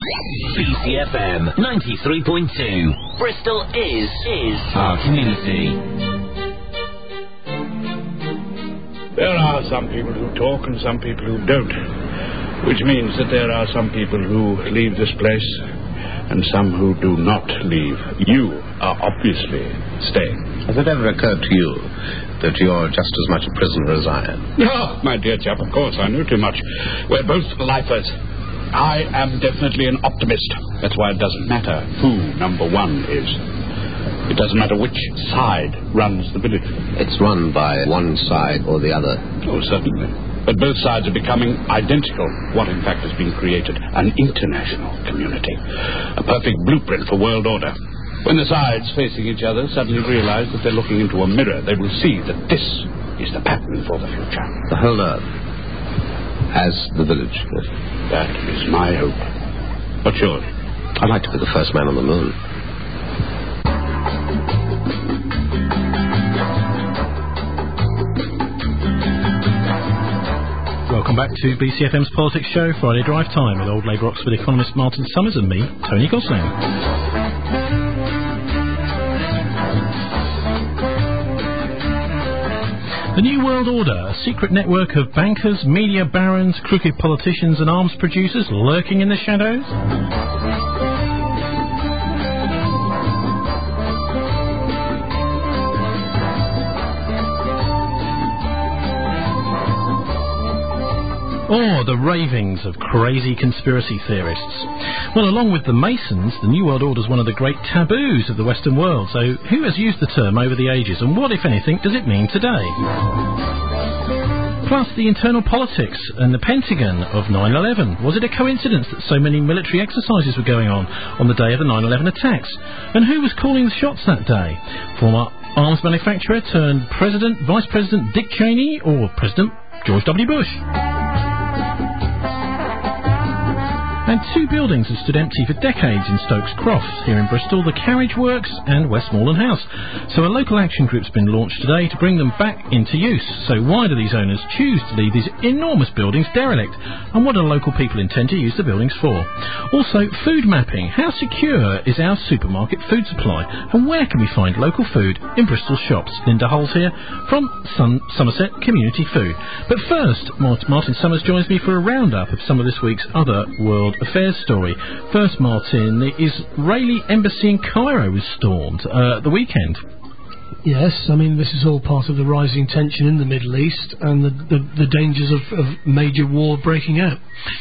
BCFM 93.2. Bristol is our community. There are some people who talk and some people who don't, which means that there are some people who leave this place and some who do not leave. You are obviously staying. Has it ever occurred to you that you're just as much a prisoner as I am? Oh, my dear chap, of course, I know too much. We're both lifers. I am definitely an optimist. That's why it doesn't matter who number one is. It doesn't matter which side runs the village. It's run by one side or the other. Oh, certainly. But both sides are becoming identical. What, in fact, has been created? An international community. A perfect blueprint for world order. When the sides facing each other suddenly realize that they're looking into a mirror, they will see that this is the pattern for the future. The whole Earth as the village. That is my hope. What's yours? I'd like to be the first man on the moon. Welcome back to BCFM's Politics Show, Friday Drive Time, with Old Labour Oxford economist Martin Summers and me, Tony Gosling. The New World Order, a secret network of bankers, media barons, crooked politicians and arms producers lurking in the shadows? Or the ravings of crazy conspiracy theorists? Well, along with the Masons, the New World Order is one of the great taboos of the Western world. So who has used the term over the ages, and what, if anything, does it mean today? Plus, the internal politics and the Pentagon of 9/11. Was it a coincidence that so many military exercises were going on the day of the 9/11 attacks? And who was calling the shots that day? Former arms manufacturer turned President, Vice President Dick Cheney, or President George W. Bush? And two buildings have stood empty for decades in Stokes Crofts, here in Bristol, the Carriage Works and Westmoreland House. So a local action group's been launched today to bring them back into use. So why do these owners choose to leave these enormous buildings derelict? And what do local people intend to use the buildings for? Also, food mapping. How secure is our supermarket food supply? And where can we find local food in Bristol shops? Linda Holes here from Somerset Community Food. But first, Martin Summers joins me for a roundup of some of this week's other world affairs story. First, Martin, the Israeli embassy in Cairo was stormed the weekend. Yes, I mean, this is all part of the rising tension in the Middle East and the dangers of major war breaking out.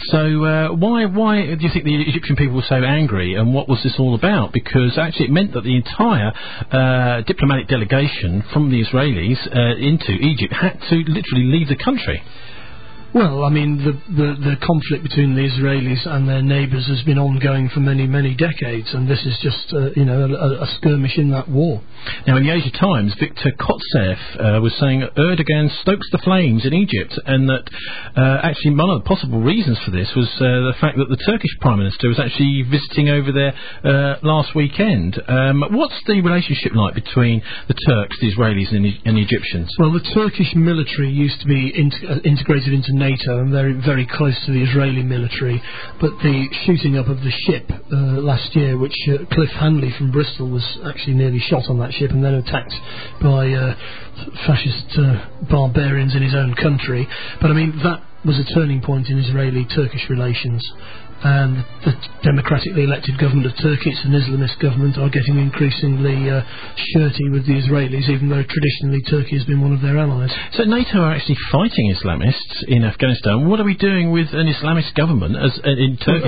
So why do you think the Egyptian people were so angry, and what was this all about? Because actually it meant that the entire diplomatic delegation from the Israelis into Egypt had to literally leave the country. Well, I mean, the conflict between the Israelis and their neighbours has been ongoing for many, many decades, and this is just, a skirmish in that war. Now, in the Asia Times, Viktor Kotsev was saying Erdogan stokes the flames in Egypt, and that actually one of the possible reasons for this was the fact that the Turkish Prime Minister was actually visiting over there last weekend. What's the relationship like between the Turks, the Israelis, and the Egyptians? Well, the Turkish military used to be integrated into NATO and very, very close to the Israeli military, but the shooting up of the ship last year, which Cliff Hanley from Bristol was actually nearly shot on that ship and then attacked by fascist barbarians in his own country. But I mean, that was a turning point in Israeli-Turkish relations. And the democratically elected government of Turkey, it's an Islamist government, are getting increasingly shirty with the Israelis, even though traditionally Turkey has been one of their allies. So NATO are actually fighting Islamists in Afghanistan. What are we doing with an Islamist government in Turkey?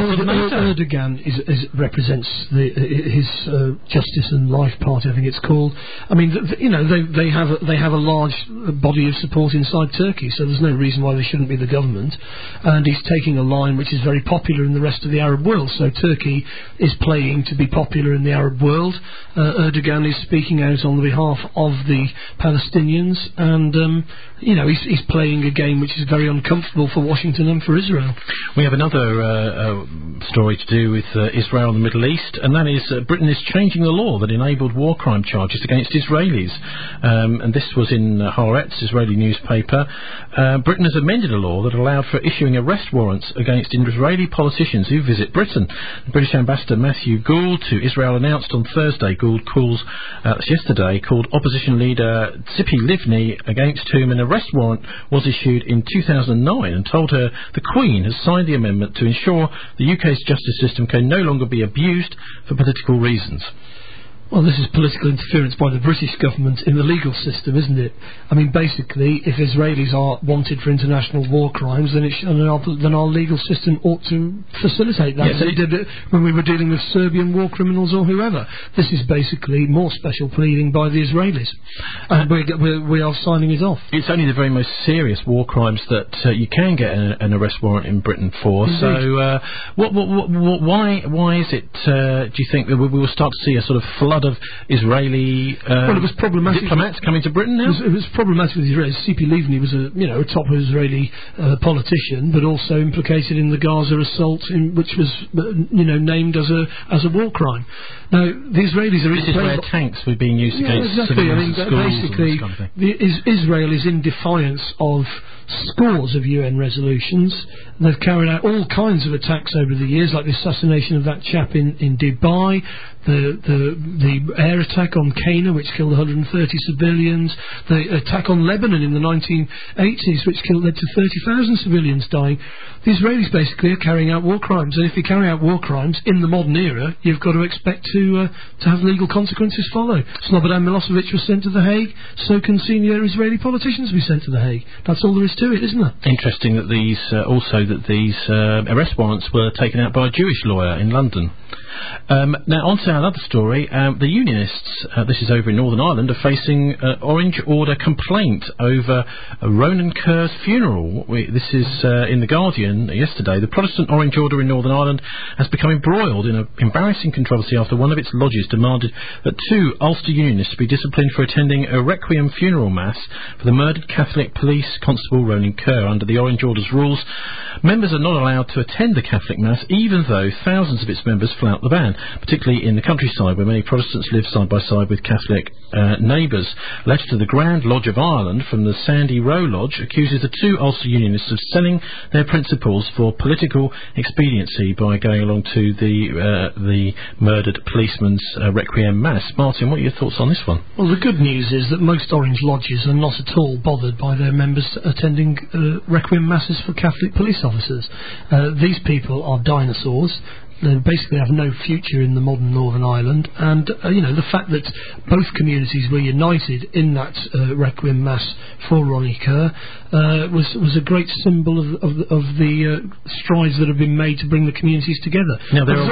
Erdogan represents his Justice and Life Party, I think it's called. I mean, they have a large body of support inside Turkey, so there's no reason why they shouldn't be the government. And he's taking a line which is very popular in the rest of the Arab world. So Turkey is playing to be popular in the Arab world. Erdogan is speaking out on behalf of the Palestinians, and he's playing a game which is very uncomfortable for Washington and for Israel. We have another story to do with Israel and the Middle East, and that is Britain is changing the law that enabled war crime charges against Israelis. And this was in Haaretz, Israeli newspaper. Britain has amended a law that allowed for issuing arrest warrants against Israeli politicians who visit Britain. The British ambassador Matthew Gould to Israel announced on Thursday, Gould called opposition leader Tzipi Livni, against whom an arrest warrant was issued in 2009, and told her the Queen has signed the amendment to ensure the UK's justice system can no longer be abused for political reasons. Well, this is political interference by the British government in the legal system, isn't it? I mean, basically, if Israelis are wanted for international war crimes, then our legal system ought to facilitate that. Yes, they did it when we were dealing with Serbian war criminals or whoever. This is basically more special pleading by the Israelis, and we are signing it off. It's only the very most serious war crimes that you can get an arrest warrant in Britain for. Indeed. So, why is it? Do you think that we will start to see a sort of flood of Israeli it was problematic. diplomats coming to Britain now? It was problematic with Israel. Tzipi Livni was a top Israeli politician, but also implicated in the Gaza assault, which was named as a war crime. Now the Israelis are. This is where tanks were being used against civilians in schools. Basically, and this kind of thing. Israel is in defiance of scores of UN resolutions. They've carried out all kinds of attacks over the years, like the assassination of that chap in Dubai, the air attack on Cana, which killed 130 civilians, the attack on Lebanon in the 1980s, which led to 30,000 civilians dying. The Israelis basically are carrying out war crimes, and if you carry out war crimes in the modern era, you've got to expect to have legal consequences follow. Slobodan Milosevic was sent to The Hague, so can senior Israeli politicians be sent to The Hague. That's all there is to it, isn't it? Interesting that these arrest warrants were taken out by a Jewish lawyer in London. Now, on to another story. The Unionists, this is over in Northern Ireland, are facing an Orange Order complaint over Ronan Kerr's funeral. This is in The Guardian yesterday. The Protestant Orange Order in Northern Ireland has become embroiled in an embarrassing controversy after one of its lodges demanded that 2 Ulster Unionists be disciplined for attending a requiem funeral mass for the murdered Catholic police constable Ronan Kerr. Under the Orange Order's rules, members are not allowed to attend the Catholic mass, even though thousands of its members flout the ban, particularly in the countryside where many Protestants live side by side with Catholic neighbours. A letter to the Grand Lodge of Ireland from the Sandy Row Lodge accuses the 2 Ulster Unionists of selling their principles for political expediency by going along to the murdered policeman's requiem mass. Martin, what are your thoughts on this one? Well, the good news is that most Orange Lodges are not at all bothered by their members attending requiem masses for Catholic police officers. These people are dinosaurs. They basically have no future in the modern Northern Ireland, and the fact that both communities were united in that requiem mass for Ronnie Kerr was a great symbol of the strides that have been made to bring the communities together. Now there are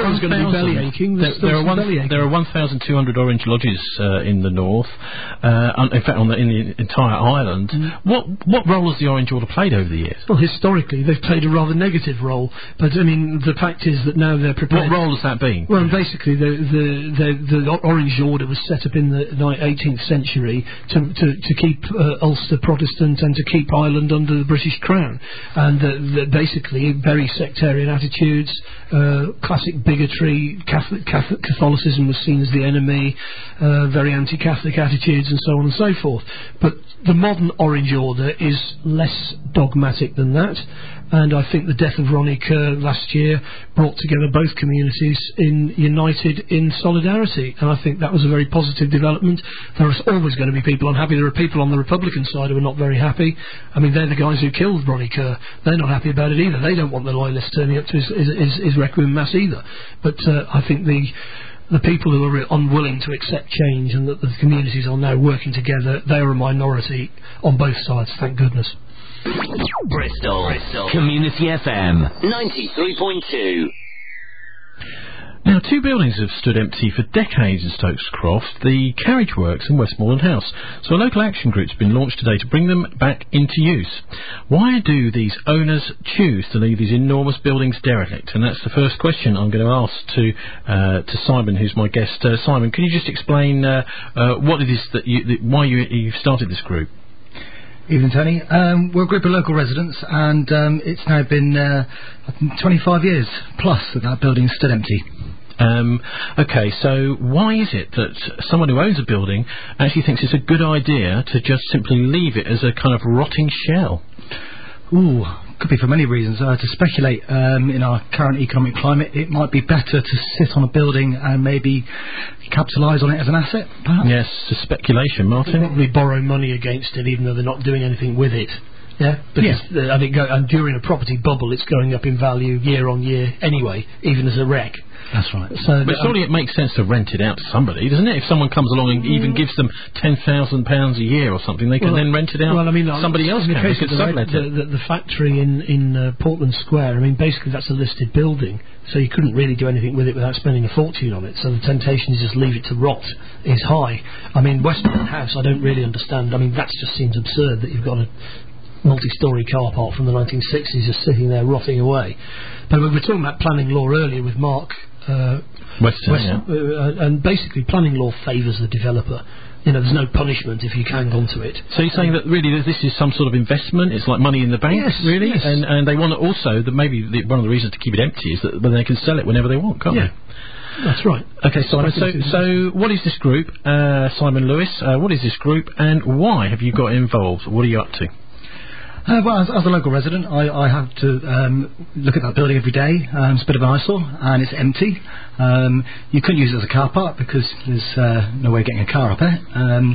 1,200 Orange Lodges in the north. In fact, in the entire island. What role has the Orange Order played over the years? Well, historically they've played a rather negative role, but I mean the fact is that now they're prepared. What role has that been? Well, basically the Orange Order was set up in the 18th century to keep Ulster Protestant and to keep Ireland under the British Crown, and basically very sectarian attitudes, classic bigotry. Catholicism was seen as the enemy, very anti-Catholic attitudes, and so on and so forth. But the modern Orange Order is less dogmatic than that, and I think the death of Ronnie Kerr last year brought together both communities united in solidarity, and I think that was a very positive development. There is always going to be people unhappy. There are people on the Republican side who are not very happy. I mean, they're the guys who killed Ronnie Kerr. They're not happy about it either. They don't want the loyalists turning up to his requiem mass either. But I think the people who are unwilling to accept change and that the communities are now working together, they are a minority on both sides, thank goodness. Bristol. Community FM 93.2. Now, 2 buildings have stood empty for decades in Stokes Croft, the Carriage Works and Westmoreland House. So a local action group's been launched today to bring them back into use. Why do these owners choose to leave these enormous buildings derelict? And that's the first question I'm going to ask to Simon, who's my guest. Simon, can you just explain what it is that why you've started this group? Evening, Tony. We're a group of local residents, and it's now been 25 years plus that building stood empty. Okay, so why is it that someone who owns a building actually thinks it's a good idea to just simply leave it as a kind of rotting shell? Ooh, could be for many reasons. To speculate, in our current economic climate, it might be better to sit on a building and maybe capitalise on it as an asset, perhaps? Yes, it's speculation, Martin. They probably borrow money against it, even though they're not doing anything with it. Yeah, because I think and during a property bubble, it's going up in value year on year anyway, even as a wreck. That's right. So, but surely it makes sense to rent it out to somebody, doesn't it? If someone comes along and even gives them £10,000 a year or something, they can then rent it out. Well, I mean, somebody else can. They could sublet it. The factory in Portland Square. I mean, basically that's a listed building, so you couldn't really do anything with it without spending a fortune on it. So the temptation to just leave it to rot is high. I mean, Westmoreland House, I don't really understand. I mean, that just seems absurd that you've got a multi-storey car park from the 1960s just sitting there rotting away. But we were talking about planning law earlier with Mark Weston, and basically planning law favours the developer. You know, there's no punishment if you hang on to it. So you're saying that really this is some sort of investment? It's like money in the bank, really? Yes. And they want to also, one of the reasons to keep it empty is that they can sell it whenever they want, can't they? That's right. Okay, Simon, so what is this group, Simon Lewis, what is this group and why have you got involved? What are you up to? Well, as a local resident, I have to look at that building every day. It's a bit of an eyesore, and it's empty. You couldn't use it as a car park because there's no way of getting a car up there.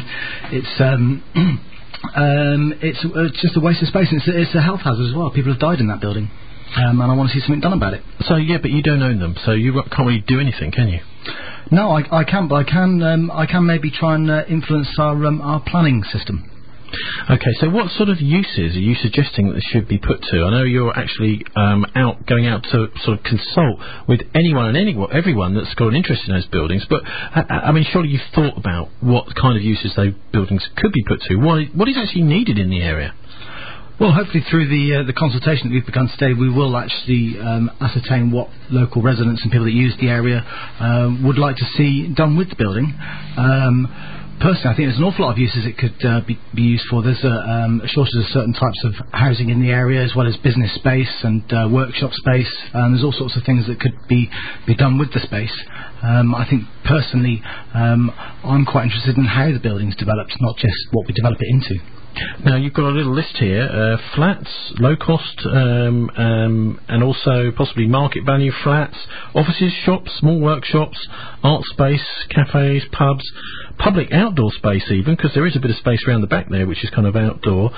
It's just a waste of space, and it's a health hazard as well. People have died in that building, and I want to see something done about it. So, but you don't own them, so you can't really do anything, can you? No, I can't, but I can maybe try and influence our planning system. Okay, so what sort of uses are you suggesting that this should be put to? I know you're actually going out to sort of consult with anyone and everyone that's got an interest in those buildings, but I mean, surely you've thought about what kind of uses those buildings could be put to. What is actually needed in the area? Well, hopefully through the consultation that we've begun today, we will actually ascertain what local residents and people that use the area would like to see done with the building. Personally, I think there's an awful lot of uses it could be used for. There's a shortage of certain types of housing in the area, as well as business space and workshop space. There's all sorts of things that could be done with the space. I think, personally, I'm quite interested in how the building's developed, not just what we develop it into. Now, you've got a little list here, flats, low cost, and also possibly market value flats, offices, shops, small workshops, art space, cafes, pubs, public outdoor space even, because there is a bit of space around the back there which is kind of outdoor.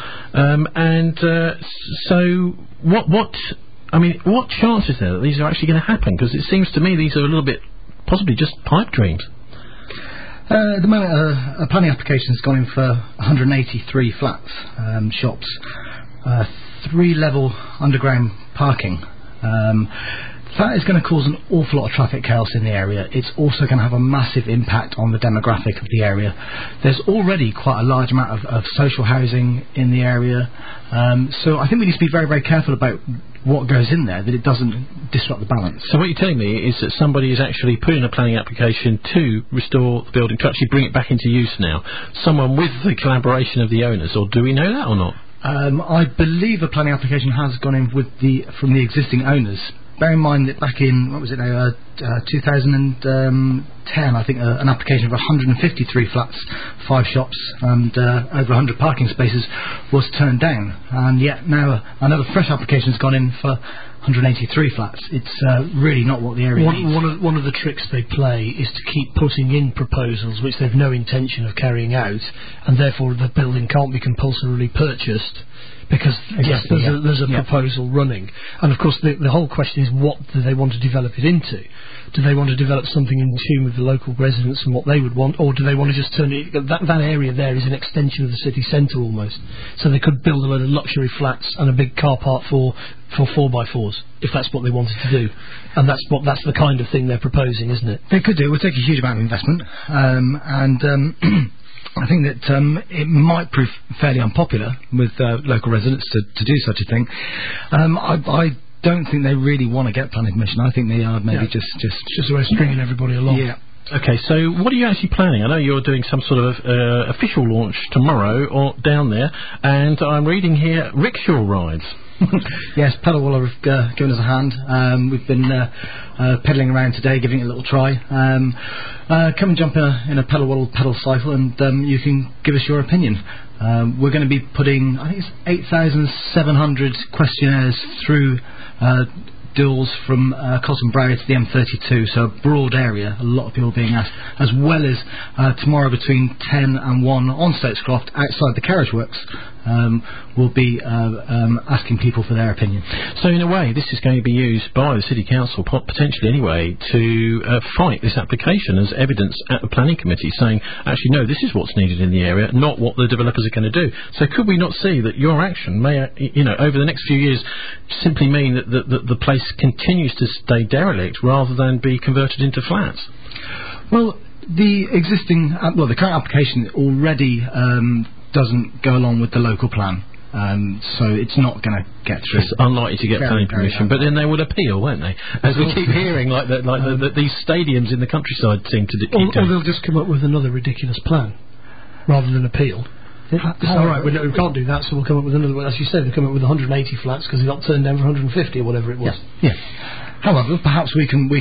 So what chance is there that these are actually going to happen? Because it seems to me these are a little bit possibly just pipe dreams. At the moment, a planning application has gone in for 183 flats, shops, 3-level underground parking. That is going to cause an awful lot of traffic chaos in the area. It's also going to have a massive impact on the demographic of the area. There's already quite a large amount of social housing in the area, so I think we need to be very, very careful about what goes in there, that it doesn't disrupt the balance. So what you're telling me is that somebody is actually putting a planning application to restore the building, to actually bring it back into use now. Someone with the collaboration of the owners, or do we know that or not? I believe a planning application has gone in from the existing owners. Bear in mind that back in, 2010, I think an application of 153 flats, 5 shops and over 100 parking spaces was turned down. And yet now another fresh application has gone in for 183 flats. It's really not what the area needs. One of the tricks they play is to keep putting in proposals which they've no intention of carrying out, and therefore the building can't be compulsorily purchased. Because there's a proposal running, and of course the whole question is, what do they want to develop it into? Do they want to develop something in tune with the local residents and what they would want, or do they want to just turn it? That area there is an extension of the city centre almost, so they could build a load of luxury flats and a big car park for 4x4s if that's what they wanted to do, and that's the kind of thing they're proposing, isn't it? They could do. It would take a huge amount of investment, I think that it might prove fairly unpopular with local residents to do such a thing. I don't think they really want to get planning permission. I think they are maybe just a way of stringing everybody along. Yeah. Okay, so what are you actually planning? I know you're doing some sort of official launch tomorrow or down there, and I'm reading here rickshaw rides. Yes, Pedalwaller have given us a hand. We've been pedalling around today, giving it a little try. Come and jump in a Pedalwaller pedal cycle, and you can give us your opinion. We're going to be putting, I think it's 8,700 questionnaires through Dools from Cotton Barrier to the M32, so a broad area, a lot of people being asked, as well as tomorrow between 10 and 1 on Stokescroft outside the carriage works. We'll be asking people for their opinion. So in a way this is going to be used by the City Council, potentially anyway, to fight this application as evidence at the planning committee, saying actually no, this is what's needed in the area, not what the developers are going to do. So could we not see that your action may, over the next few years simply mean that the place continues to stay derelict rather than be converted into flats? Well, the existing, the current application already doesn't go along with the local plan, so it's not going to get through. It's unlikely to get planning permission, but then they would appeal, won't they? As we keep hearing, these stadiums in the countryside seem to keep or they'll just come up with another ridiculous plan rather than appeal. It's all right, we can't do that, so we'll come up with another one. As you said, they'll come up with 180 flats because they got turned down for 150 or whatever it was. Yeah. However, perhaps we can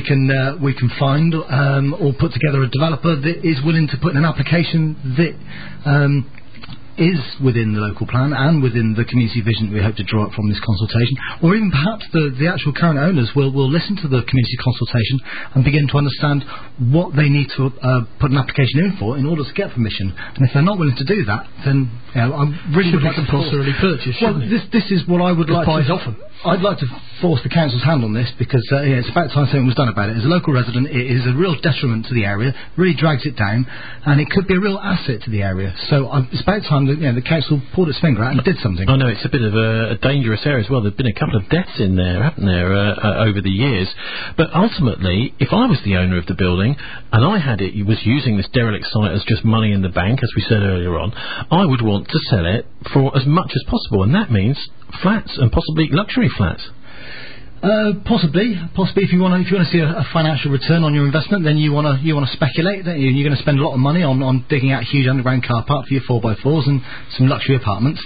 find or put together a developer that is willing to put in an application that is within the local plan and within the community vision that we hope to draw up from this consultation, or even perhaps the actual current owners will listen to the community consultation and begin to understand what they need to put an application in for in order to get permission. And if they're not willing to do that, then I really would like to compulsorily purchase. Well, this is what I would like to often. I'd like to force the council's hand on this because it's about time something was done about it. As a local resident, it is a real detriment to the area, really drags it down, and it could be a real asset to the area. So it's about time that the council pulled its finger out and did something. I know it's a bit of a dangerous area as well. There've been a couple of deaths in there, haven't there, over the years. But ultimately, if I was the owner of the building and I was using this derelict site as just money in the bank, as we said earlier on, I would want to sell it for as much as possible, and that means flats and possibly luxury flats. Possibly. If you want to see a financial return on your investment, then you want to speculate. Don't you? You're going to spend a lot of money on digging out a huge underground car park for your 4x4s and some luxury apartments.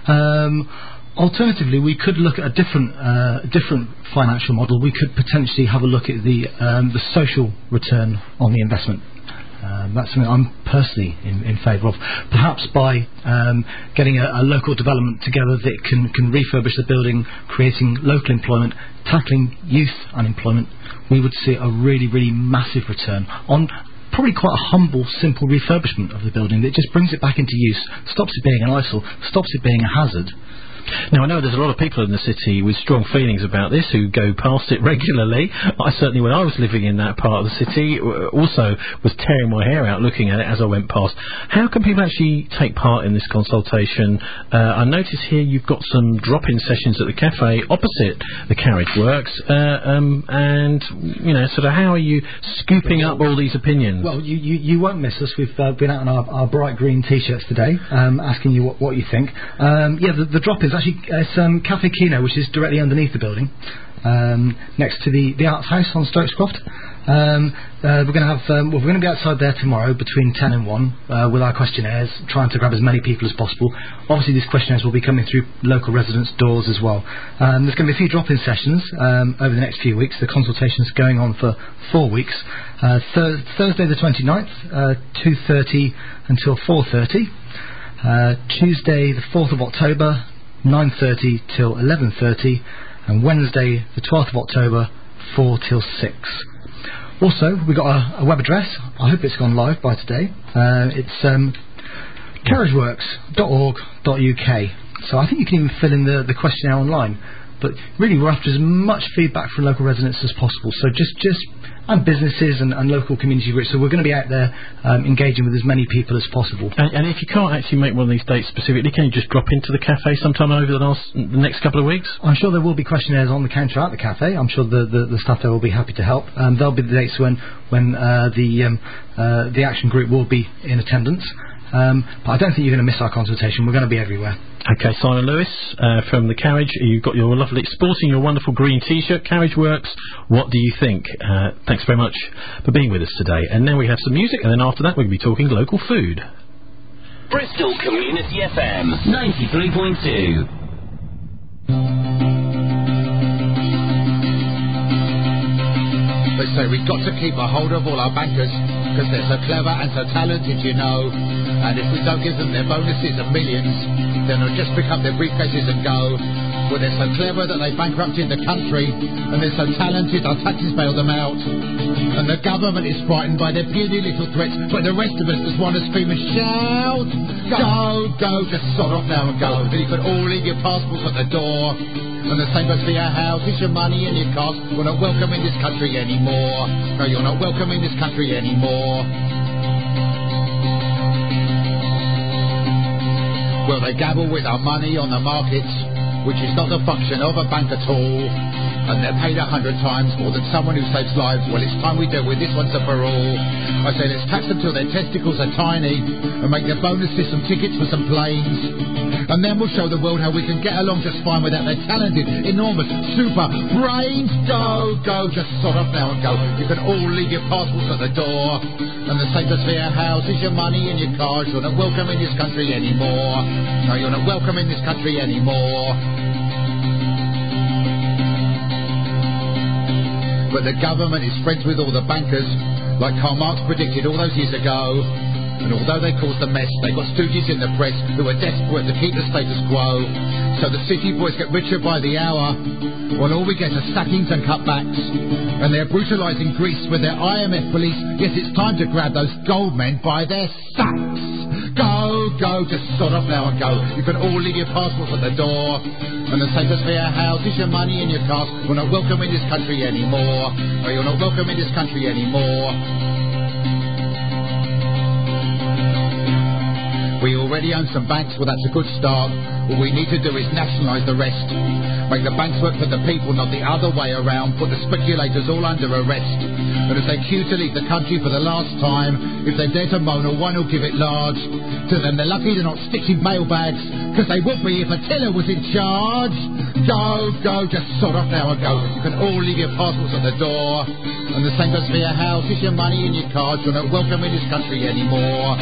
Alternatively, we could look at a different financial model. We could potentially have a look at the social return on the investment. That's something I'm personally in favour of. Perhaps by getting a local development together that can refurbish the building, creating local employment, tackling youth unemployment, we would see a really, really massive return on probably quite a humble, simple refurbishment of the building that just brings it back into use, stops it being an eyesore, stops it being a hazard. Now, I know there's a lot of people in the city with strong feelings about this who go past it regularly. I certainly, when I was living in that part of the city, also was tearing my hair out looking at it as I went past. How can people actually take part in this consultation? I notice here you've got some drop-in sessions at the cafe opposite the carriage works, and, sort of how are you scooping up all these opinions? Well, you won't miss us. We've been out in our bright green T-shirts today, asking you what you think. The drop-ins, actually, it's Cafe Kino, which is directly underneath the building, next to the Arts House on Stokescroft. We're going to be outside there tomorrow between 10 and 1 with our questionnaires, trying to grab as many people as possible. Obviously, these questionnaires will be coming through local residents' doors as well. There's going to be a few drop-in sessions over the next few weeks. The consultation is going on for 4 weeks. Thursday the 29th, 2:30 until 4:30. Tuesday the 4th of October, 9:30 till 11:30, and Wednesday the 12th of October, 4 till 6. Also, we've got a web address. I hope it's gone live by today. It's carriageworks.org.uk. So I think you can even fill in the questionnaire online. But really, we're after as much feedback from local residents as possible. So and businesses and local community groups. So we're going to be out there engaging with as many people as possible. And if you can't actually make one of these dates specifically, can you just drop into the cafe sometime over the next couple of weeks? I'm sure there will be questionnaires on the counter at the cafe. I'm sure the staff there will be happy to help. There'll be the dates when the action group will be in attendance. But I don't think you're going to miss our consultation. We're going to be everywhere. Okay, Simon Lewis from the Carriage. You've got your lovely, sporting your wonderful green T-shirt. Carriage Works. What do you think? Thanks very much for being with us today. And now we have some music, and then after that we'll be talking local food. Bristol Community FM 93.2. They say we've got to keep a hold of all our bankers, because they're so clever and so talented, you know. And if we don't give them their bonuses of millions, then they'll just pick up their briefcases and go. Well, they're so clever that they bankrupted the country, and they're so talented our taxes bail them out. And the government is frightened by their puny little threats, but the rest of us just want to scream and shout. Go, just sod off now and go. Then you can all leave your passports at the door. And the same goes for your houses, your money and your cars. We're not welcome in this country anymore. No, you're not welcome in this country anymore. Well, they gabble with our money on the markets, which is not the function of a bank at all. And they're paid 100 times more than someone who saves lives. Well, it's time we deal with this once and for all. I say let's tax them till their testicles are tiny, and make their bonuses some tickets for some planes. And then we'll show the world how we can get along just fine without their talented, enormous, super brains. Go, just sod off now and go. You can all leave your passports at the door. And the same goes for your houses, your money and your cars. You're not welcome in this country anymore. No, you're not welcome in this country anymore. But the government is friends with all the bankers, like Karl Marx predicted all those years ago. And although they caused a mess, they got stooges in the press who are desperate to keep the status quo. So the city boys get richer by the hour, while all we get are sackings and cutbacks. And they're brutalising Greece with their IMF police. Yes, it's time to grab those gold men by their sacks. Go, just sod off now and go. You can all leave your passports at the door. And the same goes for your houses, your money and your cars. We're not welcome in this country anymore. No, you're not welcome in this country anymore. We already own some banks, well that's a good start. What we need to do is nationalise the rest. Make the banks work for the people, not the other way around. Put the speculators all under arrest. And as they queue to leave the country for the last time, if they dare to moan, or one will give it large. To them they're lucky they're not stitching mailbags, because they would be if Attila was in charge. Go, just sod off now and go. You can all leave your passports at the door. And the same goes for your houses, your money and your cars. You're not welcome in this country anymore.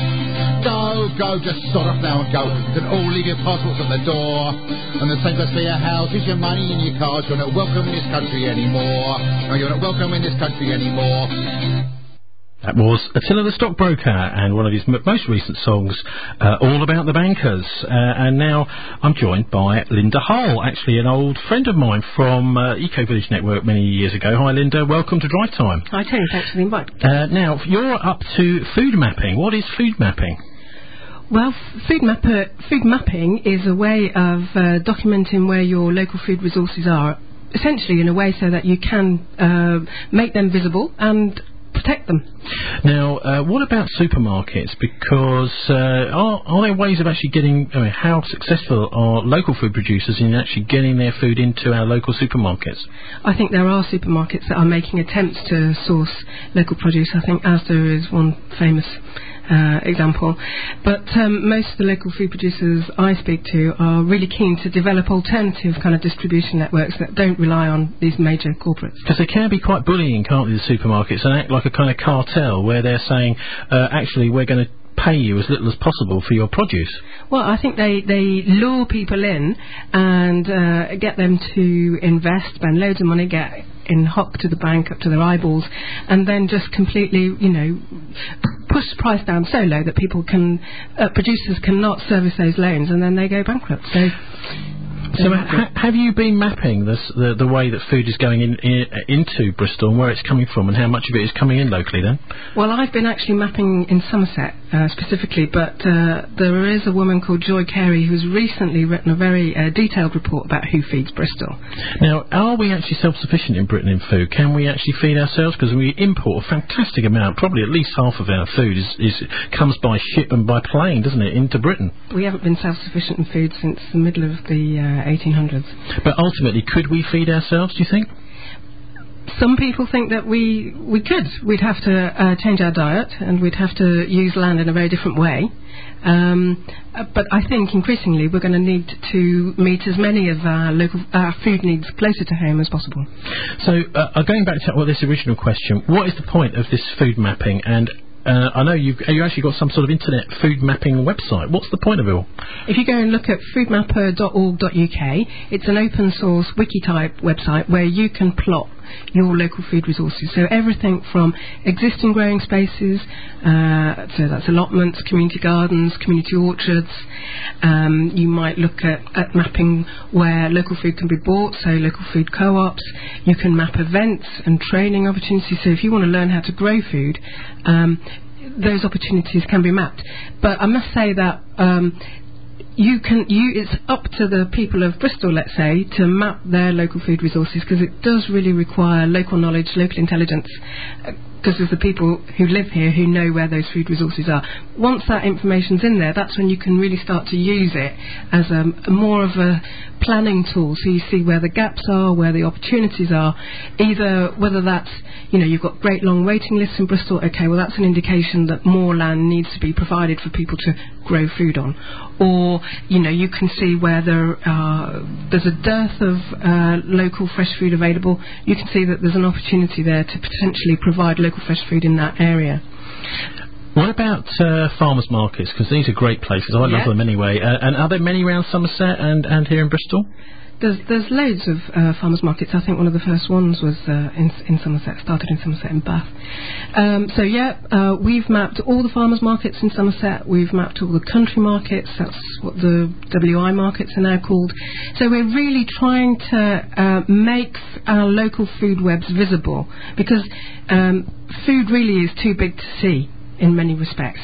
Go, just sod off now and go. You can all leave your passports at the door. And the same goes for your houses, your money and your cars. You're not welcome in this country anymore. No, you're not welcome in this country anymore. That was Attila the Stockbroker and one of his most recent songs, all about the bankers. And now I'm joined by Linda Hull, actually an old friend of mine from Eco Village Network many years ago. Hi Linda, welcome to Drive Time. Hi Tony, thanks for the invite. Now, you're up to food mapping. What is food mapping? Well, food mapping is a way of documenting where your local food resources are, essentially in a way so that you can make them visible and protect them. Now, what about supermarkets? Because are there ways of actually getting, how successful are local food producers in actually getting their food into our local supermarkets? I think there are supermarkets that are making attempts to source local produce. I think Asda is one famous example. But most of the local food producers I speak to are really keen to develop alternative kind of distribution networks that don't rely on these major corporates. Because they can be quite bullying, can't they, the supermarkets, and act like a kind of cartel where they're saying, actually, we're going to pay you as little as possible for your produce. Well, I think they lure people in and get them to invest, spend loads of money, get in hop to the bank up to their eyeballs, and then just completely, push the price down so low that people can, producers cannot service those loans, and then they go bankrupt. So have you been mapping the way that food is going into Bristol and where it's coming from and how much of it is coming in locally then? Well, I've been actually mapping in Somerset specifically, but there is a woman called Joy Carey who's recently written a very detailed report about who feeds Bristol. Now, are we actually self-sufficient in Britain in food? Can we actually feed ourselves? Because we import a fantastic amount, probably at least half of our food comes by ship and by plane, doesn't it, into Britain? We haven't been self-sufficient in food since the middle of the 1800s. But ultimately, could we feed ourselves, do you think? Some people think that we could. We'd have to change our diet, and we'd have to use land in a very different way. But I think increasingly we're going to need to meet as many of our local food needs closer to home as possible. So, going back to this original question, what is the point of this food mapping? And I know you actually got some sort of internet food mapping website. What's the point of it all? If you go and look at foodmapper.org.uk, it's an open source wiki type website where you can plot your local food resources. So everything from existing growing spaces, so that's allotments, community gardens, community orchards. You might look at mapping where local food can be bought, so local food co-ops. You can map events and training opportunities. So if you want to learn how to grow food, those opportunities can be mapped. But I must say that it's up to the people of Bristol, let's say, to map their local food resources, because it does really require local knowledge, local intelligence, because there's the people who live here who know where those food resources are. Once that information's in there, that's when you can really start to use it as a more of a planning tool, so you see where the gaps are, where the opportunities are, either whether that's, you've got great long waiting lists in Bristol, okay, well that's an indication that more land needs to be provided for people to grow food on, or you can see where there's a dearth of local fresh food available. You can see that there's an opportunity there to potentially provide local fresh food in that area. What about farmers markets? Because these are great places. I love them anyway. And are there many around Somerset and here in Bristol? There's loads of farmers markets. I think one of the first ones was in Somerset, started in Somerset and Bath. We've mapped all the farmers markets in Somerset. We've mapped all the country markets. That's what the WI markets are now called. So we're really trying to make our local food webs visible, because food really is too big to see in many respects.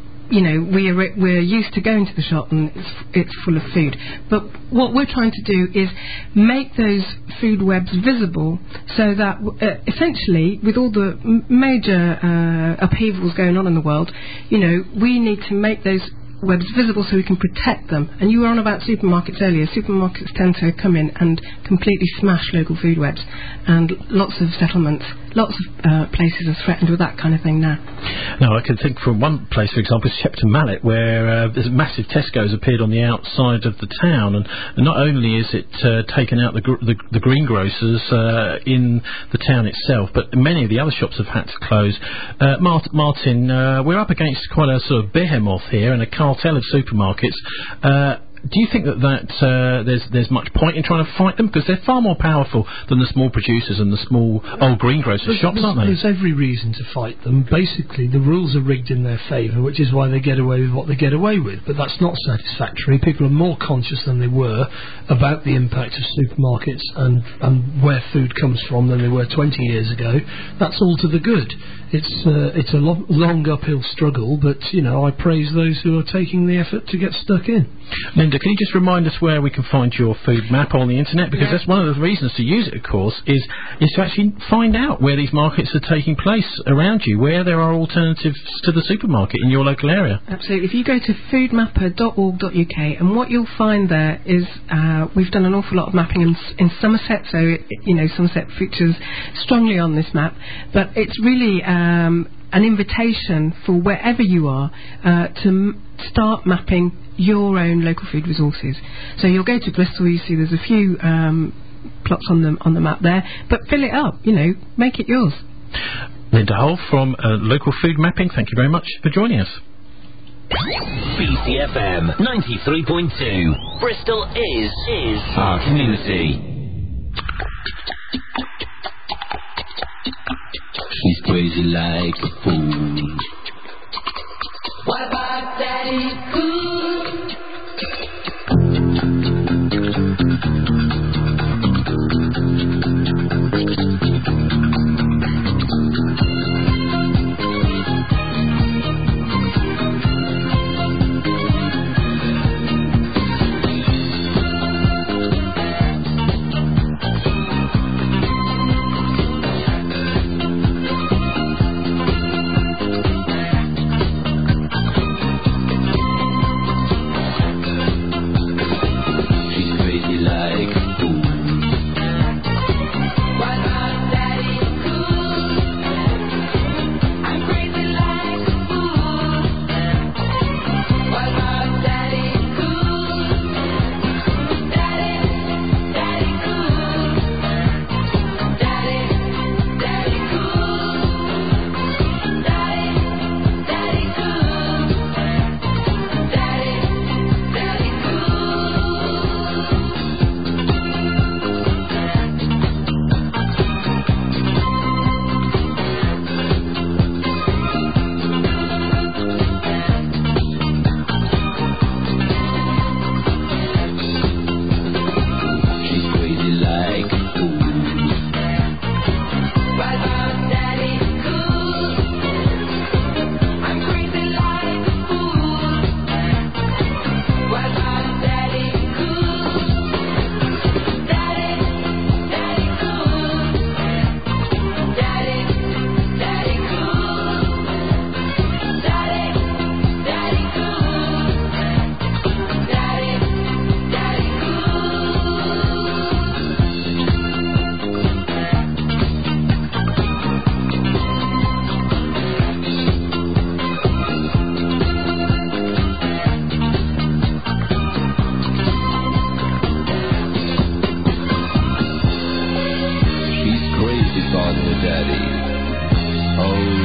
We're used to going to the shop and it's full of food. But what we're trying to do is make those food webs visible, so that essentially, with all the major upheavals going on in the world, we need to make those webs visible so we can protect them. And you were on about supermarkets earlier. Supermarkets tend to come in and completely smash local food webs, and lots of settlements, lots of places are threatened with that kind of thing now. Now, I can think from one place, for example, Shepton Mallet, where there's a massive Tesco's appeared on the outside of the town, and not only is it taken out the greengrocers in the town itself, but many of the other shops have had to close. Martin, we're up against quite a sort of behemoth here and a cartel of supermarkets. Do you think that there's much point in trying to fight them? Because they're far more powerful than the small producers and the small old greengrocers shops, aren't they? There's every reason to fight them. Basically, the rules are rigged in their favour, which is why they get away with what they get away with. But that's not satisfactory. People are more conscious than they were about the impact of supermarkets and where food comes from than they were 20 years ago. That's all to the good. It's a long uphill struggle, but I praise those who are taking the effort to get stuck in. Linda, can you just remind us where we can find your food map on the internet? Because that's one of the reasons to use it, of course, is to actually find out where these markets are taking place around you, where there are alternatives to the supermarket in your local area. Absolutely. If you go to foodmapper.org.uk, and what you'll find there is we've done an awful lot of mapping in Somerset, so Somerset features strongly on this map, but it's really an invitation for wherever you are to start mapping your own local food resources. So you'll go to Bristol, you see there's a few plots on the map there, but fill it up, make it yours. Linda Hull from Local Food Mapping, thank you very much for joining us. BCFM 93.2. Bristol is our community. She's crazy like a fool. What about Daddy Cool?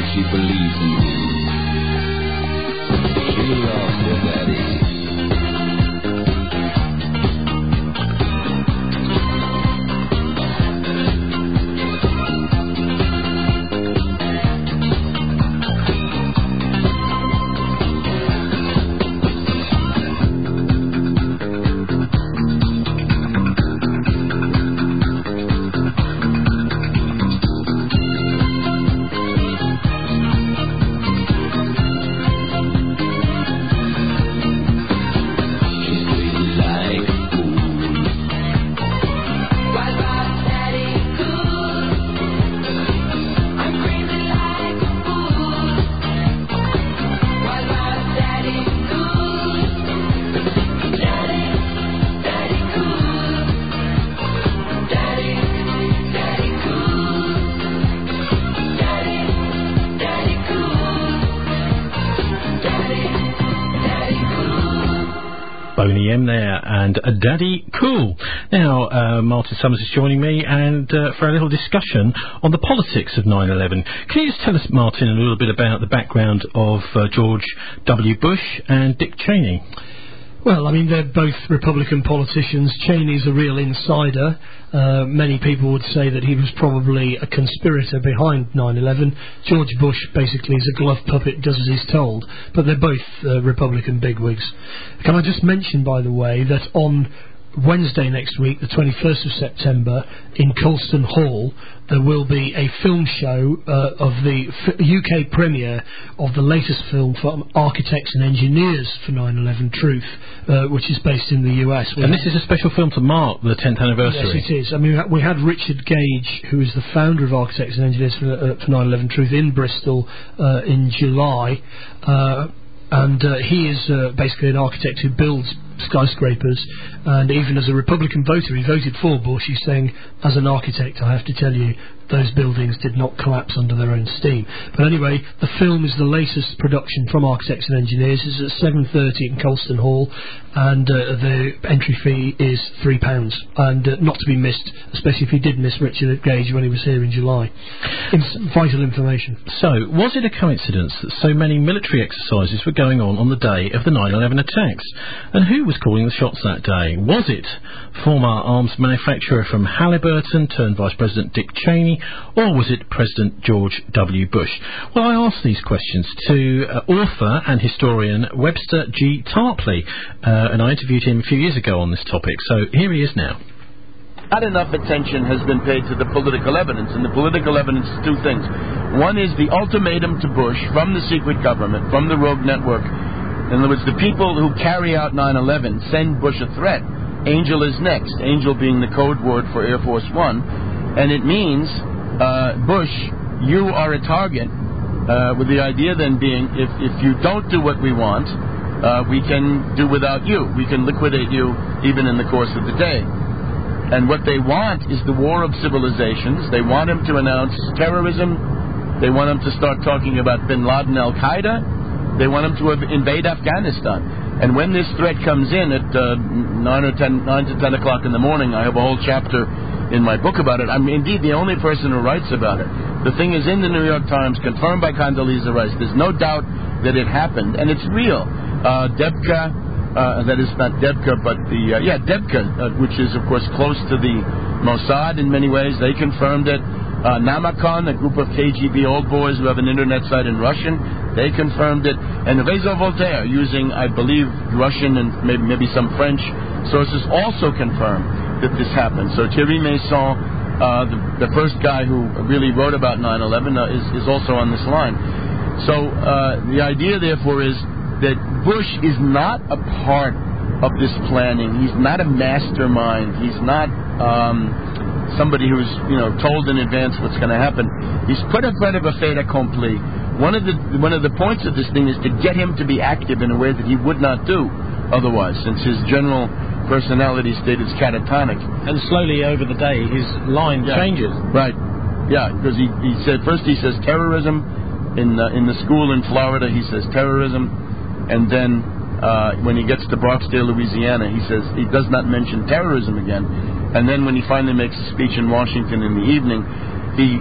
she believes in me. She loves her daddy. Boney M there and Daddy Cool. Now, Martin Summers is joining me and for a little discussion on the politics of 9/11. Can you just tell us, Martin, a little bit about the background of George W. Bush and Dick Cheney? Well, I mean, they're both Republican politicians. Cheney's a real insider. Many people would say that he was probably a conspirator behind 9/11. George Bush basically is a glove puppet, does as he's told. But they're both Republican bigwigs. Can I just mention, by the way, that on Wednesday next week, the 21st of September, in Colston Hall, there will be a film show of the UK premiere of the latest film from Architects and Engineers for 9/11 Truth, which is based in the US. And this is a special film to mark the 10th anniversary. Yes, it is. I mean, we had Richard Gage, who is the founder of Architects and Engineers for 9/11 Truth, in Bristol in July. And he is basically an architect who builds skyscrapers, and even as a Republican voter he voted for Bush. He's saying, as an architect, I have to tell you, those buildings did not collapse under their own steam. But anyway, the film is the latest production from Architects and Engineers. It's at 7:30 in Colston Hall, and the entry fee is £3, and not to be missed, especially if you did miss Richard Gage when he was here in July. It's vital information. So, was it a coincidence that so many military exercises were going on the day of the 9/11 attacks? And who was calling the shots that day? Was it former arms manufacturer from Halliburton turned Vice President Dick Cheney, or was it President George W. Bush? Well, I asked these questions to author and historian Webster G. Tarpley, and I interviewed him a few years ago on this topic, so here he is now. Not enough attention has been paid to the political evidence, and the political evidence is two things. One is the ultimatum to Bush from the secret government, from the rogue network. In other words, the people who carry out 9/11 send Bush a threat. Angel is next, Angel being the code word for Air Force One. And it means, Bush, you are a target, with the idea then being, if you don't do what we want, we can do without you. We can liquidate you even in the course of the day. And what they want is the war of civilizations. They want him to announce terrorism. They want him to start talking about bin Laden, Al-Qaeda. They want him to invade Afghanistan. And when this threat comes in at 9 to 10 o'clock in the morning, I have a whole chapter in my book about it. I'm indeed the only person who writes about it. The thing is in the New York Times, confirmed by Condoleezza Rice. There's no doubt that it happened, and it's real. Debka, that is not Debka, but Debka, which is, of course, close to the Mossad in many ways. They confirmed it. Namakon, a group of KGB old boys who have an internet site in Russian, they confirmed it. And Réseau Voltaire, using, I believe, Russian and maybe some French sources, also confirmed that this happened. So Thierry Masson, the first guy who really wrote about 9/11, is also on this line. So the idea, therefore, is that Bush is not a part of this planning. He's not a mastermind. He's not somebody who's, told in advance what's going to happen. He's put in front of a fait accompli. One of the points of this thing is to get him to be active in a way that he would not do otherwise, since his general personality state is catatonic. And slowly over the day, his line changes. Right. Yeah, because he said first he says terrorism in the school in Florida. He says terrorism, and then when he gets to Barksdale, Louisiana, he does not mention terrorism again. And then when he finally makes a speech in Washington in the evening, he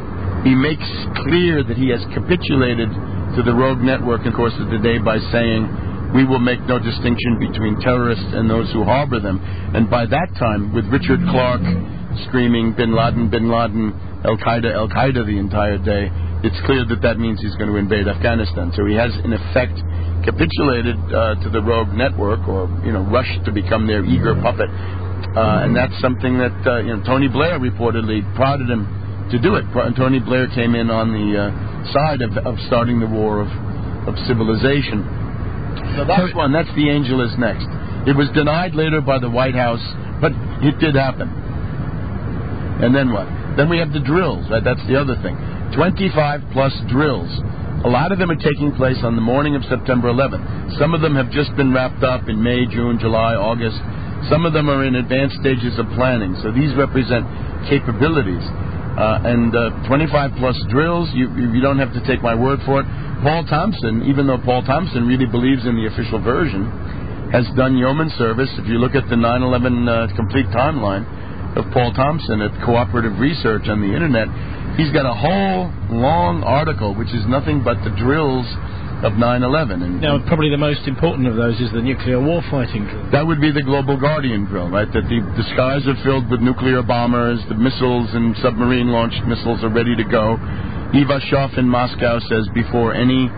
He makes clear that he has capitulated to the rogue network in the course of the day by saying, we will make no distinction between terrorists and those who harbor them. And by that time, with Richard Clarke screaming Bin Laden, Bin Laden, Al-Qaeda, Al-Qaeda the entire day, it's clear that that means he's going to invade Afghanistan. So he has, in effect, capitulated to the rogue network, or rushed to become their eager puppet. And that's something that Tony Blair reportedly prodded him to do it. And Tony Blair came in on the side of starting the war of civilization. So that's one. That's the angel is next. It was denied later by the White House, but it did happen. And then what? Then we have the drills. Right? That's the other thing. 25 plus drills. A lot of them are taking place on the morning of September 11th. Some of them have just been wrapped up in May, June, July, August. Some of them are in advanced stages of planning. So these represent capabilities. And 25 plus drills, you don't have to take my word for it. Paul Thompson, even though Paul Thompson really believes in the official version, has done yeoman service. If you look at the 9/11 complete timeline of Paul Thompson at Cooperative Research on the Internet, he's got a whole long article which is nothing but the drills of 9/11. And now, probably the most important of those is the nuclear warfighting drill. That would be the Global Guardian drill, right? That the skies are filled with nuclear bombers, the missiles and submarine-launched missiles are ready to go. Ivashov in Moscow says before any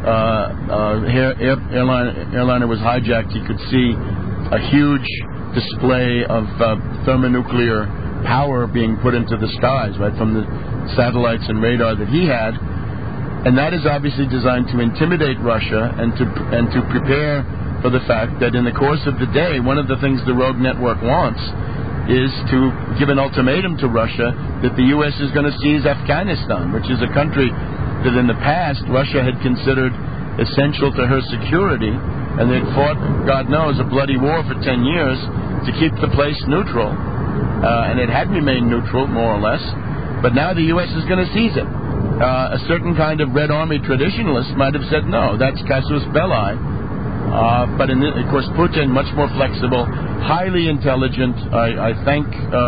airliner was hijacked, he could see a huge display of thermonuclear power being put into the skies, right, from the satellites and radar that he had. And that is obviously designed to intimidate Russia and to prepare for the fact that in the course of the day, one of the things the rogue network wants is to give an ultimatum to Russia that the U.S. is going to seize Afghanistan, which is a country that in the past Russia had considered essential to her security, and they'd fought, God knows, a bloody war for 10 years to keep the place neutral. And it had remained neutral, more or less, but now the U.S. is going to seize it. A certain kind of Red Army traditionalist might have said, no, that's casus belli. But of course, Putin, much more flexible, highly intelligent. I thank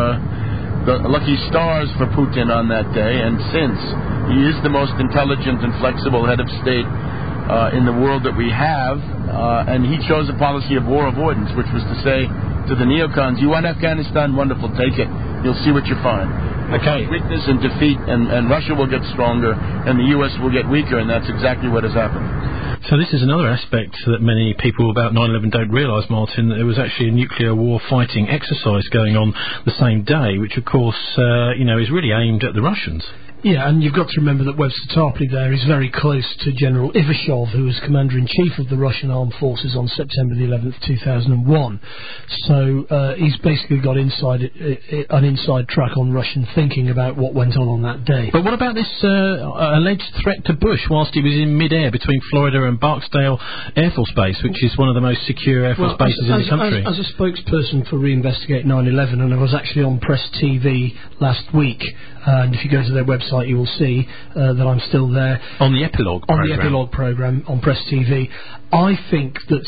the lucky stars for Putin on that day, and since he is the most intelligent and flexible head of state in the world that we have, and he chose a policy of war avoidance, which was to say to the neocons, you want Afghanistan? Wonderful, take it. You'll see what you find. Okay. Weakness and defeat, and Russia will get stronger, and the U.S. will get weaker, and that's exactly what has happened. So this is another aspect that many people about 9/11 don't realise, Martin, that there was actually a nuclear war fighting exercise going on the same day, which of course, is really aimed at the Russians. Yeah, and you've got to remember that Webster Tarpley there is very close to General Ivashov, who was Commander-in-Chief of the Russian Armed Forces on September the 11th, 2001. So he's basically got an inside track on Russian thinking about what went on that day. But what about this alleged threat to Bush whilst he was in mid-air between Florida and Barksdale Air Force Base, which is one of the most secure Air Force bases in the country? As a spokesperson for Reinvestigate 9/11, and I was actually on Press TV last week, and if you go to their website, you will see that I'm still there. On the Epilogue programme. On the Epilogue programme on Press TV. I think that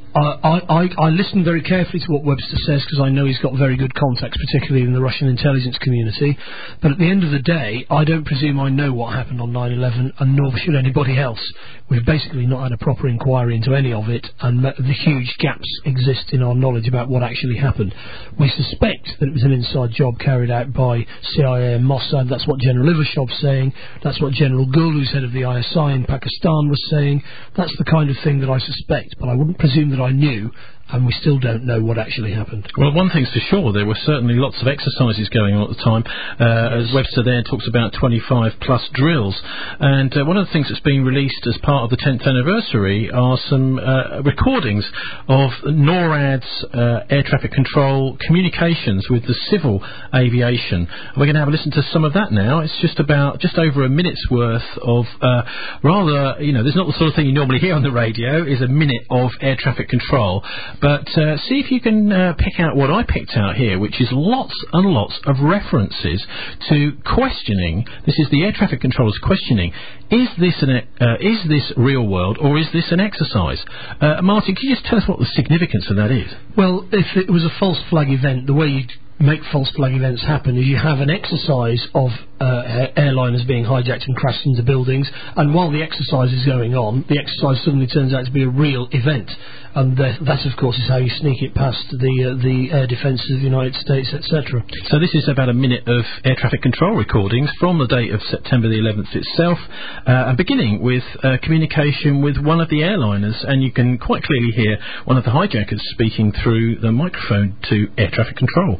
I listen very carefully to what Webster says because I know he's got very good contacts, particularly in the Russian intelligence community. But at the end of the day, I don't presume I know what happened on 9/11, and nor should anybody else. We've basically not had a proper inquiry into any of it, and the huge gaps exist in our knowledge about what actually happened. We suspect that it was an inside job carried out by CIA and Mossad. That's what General Ivashov's saying. That's what General Gul, who's head of the ISI in Pakistan, was saying. That's the kind of thing that I suspect, but I wouldn't presume that I knew, and we still don't know what actually happened. Well, one thing's for sure, there were certainly lots of exercises going on at the time. As Webster there talks about 25 plus drills. And one of the things that's being released as part of the 10th anniversary are some recordings of NORAD's air traffic control communications with the civil aviation. We're going to have a listen to some of that now. It's just over a minute's worth of rather, there's not the sort of thing you normally hear on the radio, is a minute of air traffic control. But see if you can pick out what I picked out here, which is lots and lots of references to questioning. This is the air traffic controllers questioning: is this real world or is this an exercise? Martin, can you just tell us what the significance of that is? Well, if it was a false flag event, the way make false flag events happen is you have an exercise of airliners being hijacked and crashed into buildings, and while the exercise is going on, the exercise suddenly turns out to be a real event, and that of course is how you sneak it past the air defences of the United States, etc. So this is about a minute of air traffic control recordings from the date of September the 11th itself, and beginning with communication with one of the airliners, and you can quite clearly hear one of the hijackers speaking through the microphone to air traffic control.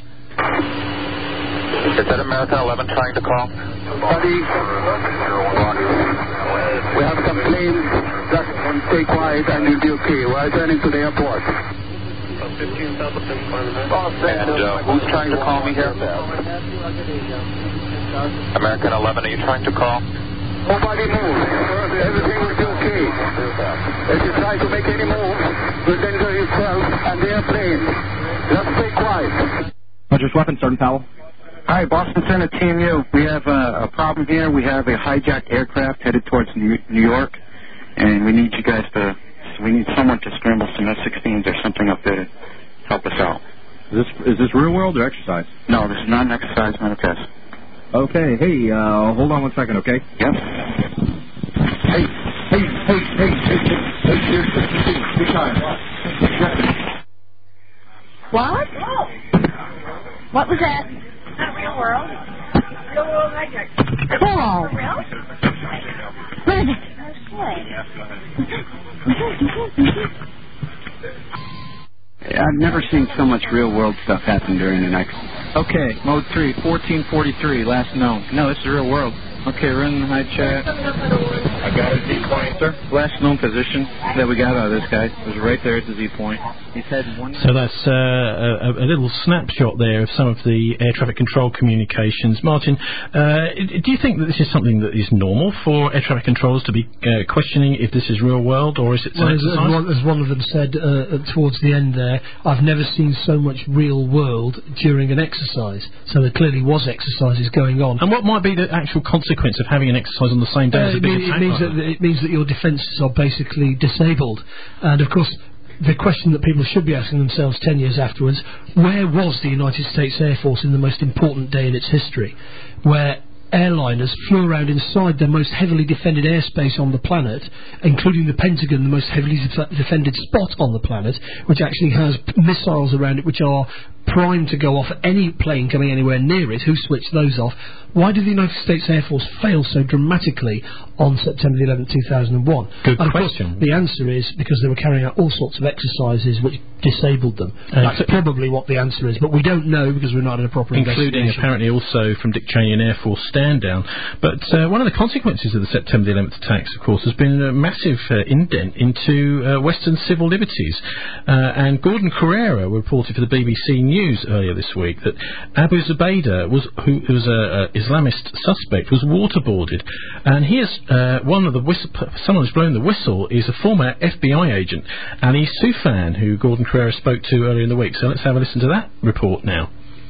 Is that American 11 trying to call? Buddy, we have some planes. Just stay quiet and you'll be okay. We're turning to the airport. And who's trying to call me here? American 11, are you trying to call? Nobody move. Everything will be okay. If you try to make any moves, you'll danger yourself and the airplane. Just stay quiet. Rogers Weapons, Sergeant Powell. Hi, Boston Center, Team U. We have a problem here. We have a hijacked aircraft headed towards New York, and we need you guys we need someone to scramble some F-16s or something up there to help us out. Is this real world or exercise? No, this is not an exercise, not a test. Okay, hey, hold on 1 second, okay? Yep. Hey, be kind. What? What was that? Not real world. Real world hijack. Cool. Real? Magic. I've never seen so much real world stuff happen during an night. Okay, mode 3, 1443, last known. No, this is real world. Okay, run the high chat. I got a Z point, sir. Last known position that we got out of this guy was right there at the Z point. He's had one. So that's a little snapshot there of some of the air traffic control communications. Martin, do you think that this is something that is normal for air traffic controllers to be questioning if this is real world, or is it an exercise? As one of them said towards the end there, I've never seen so much real world during an exercise. So there clearly was exercises going on. And what might be the actual consequence of having an exercise on the same day as a big attack? It means that your defences are basically disabled. And of course, the question that people should be asking themselves 10 years afterwards, where was the United States Air Force in the most important day in its history, where airliners flew around inside the most heavily defended airspace on the planet, including the Pentagon, the most heavily defended spot on the planet, which actually has missiles around it which are primed to go off at any plane coming anywhere near it? Who switched those off? Why did the United States Air Force fail so dramatically on September 11, 2001? Good and question. Of course, the answer is because they were carrying out all sorts of exercises which disabled them. That's probably what the answer is, but we don't know because we're not in a proper investigation. Including apparently also from Dick Cheney an Air Force stand down. But one of the consequences of the September 11th attacks, of course, has been a massive indent into Western civil liberties. And Gordon Carrera reported for the BBC News earlier this week that Abu Zubaydah, who was an Islamist suspect, was waterboarded. And here's someone who's blown the whistle is a former FBI agent, Ali Soufan, who Gordon Carrera spoke to earlier in the week. So let's have a listen to that report now.